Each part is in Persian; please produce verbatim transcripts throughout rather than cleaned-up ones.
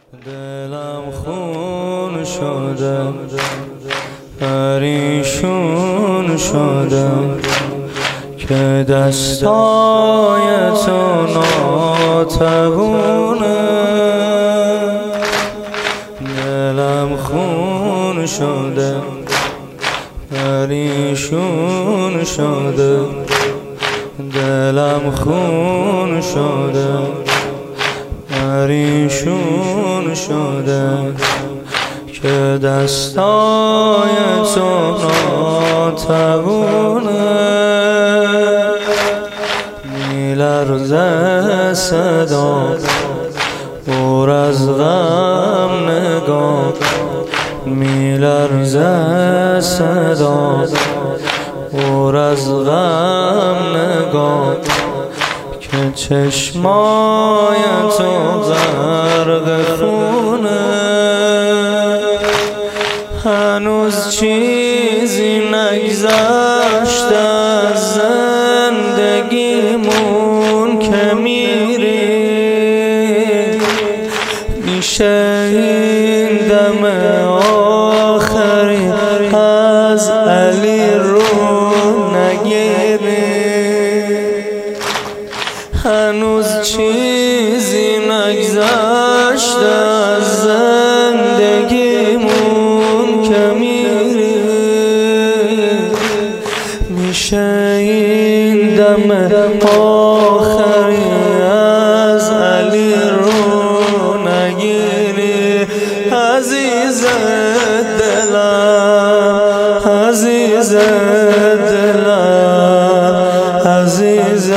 دلم خون شده، پریشون شده که دستای تو ناتوونه. دلم خون شده، پریشون شده، دلم خون شده، پریشون شده که دستای تو ناتوونه. میلرزه صدا پر از غم نگاه، میلرزه صدا پر از غم نگاه که چشمای تو غرق خونه. هنوز چیزی نگذشته از زندگیمون که میری، میشه این دم آخری از علی رو نگیری. هنوز چیزی نگذشته از زندگیمون که میری، میشه این دم آخری از علی رو نگیری. عزیز دلم، عزیز دلم، عزیز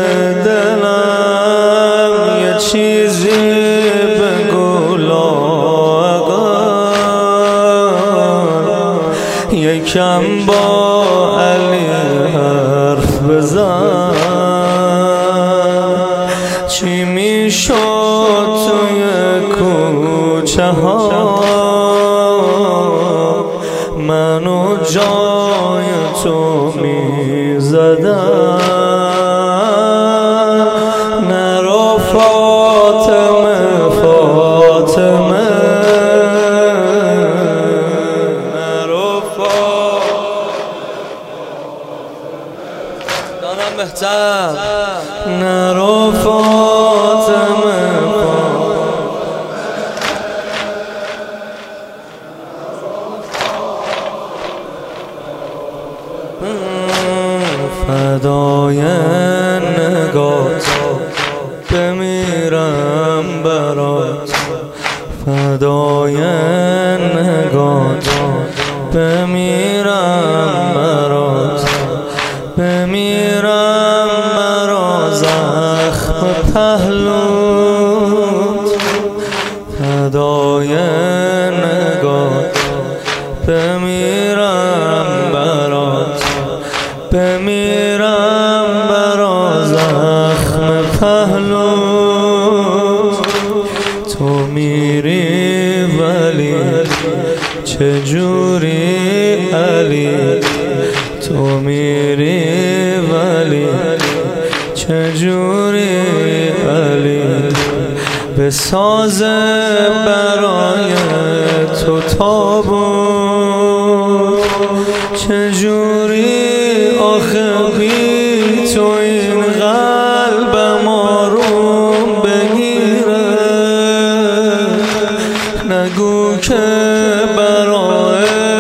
دلم، یه چیزی بگو لااقل، یکم با علی حرف بزن. چی میشد توی کوچه ها منو جای تو میزدم. نرو فاطمه فاطمه، نرو دانم بهتر، نرو فاطمه فدای نگات بمیرم برات، فدای نگات بمیرم برات، بمیرم برا زخم پهلوت. فدای نگات بمیرم برات، بمیرم برا زخم پهلوت. تو میری ولی چجوری علی، تو میری ولی چجوری علی، بساز برای تو تابوت. چجوری آخه بی تو این قلبم آروم بگیره. نگو که برا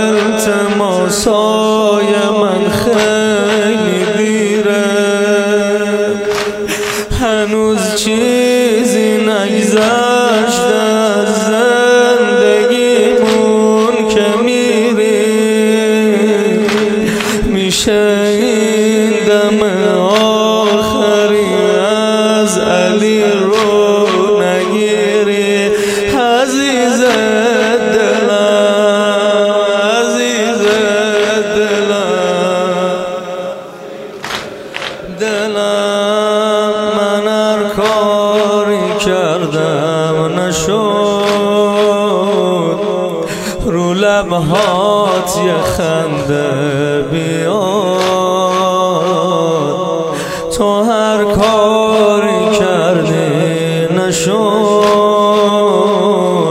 التماسای من خیلی دیره. هنوز چیزی نگذشته از زندگیمون که میری، میشه این دم آخری از علی رو نگیری. عزیز دلم، عزیز دلم، دلم، من هر کاری کردم نشد، رو لبهات یه خنده بیاد. تو هر کاری کردی نشد،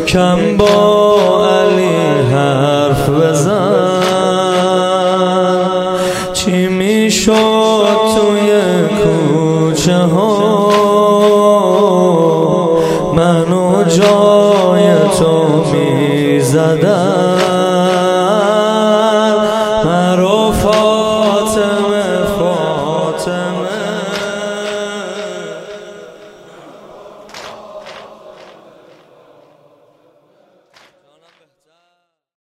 یکم با علی حرف بزن، چی میشد توی کوچه ها منو جای تو میزدن، مرا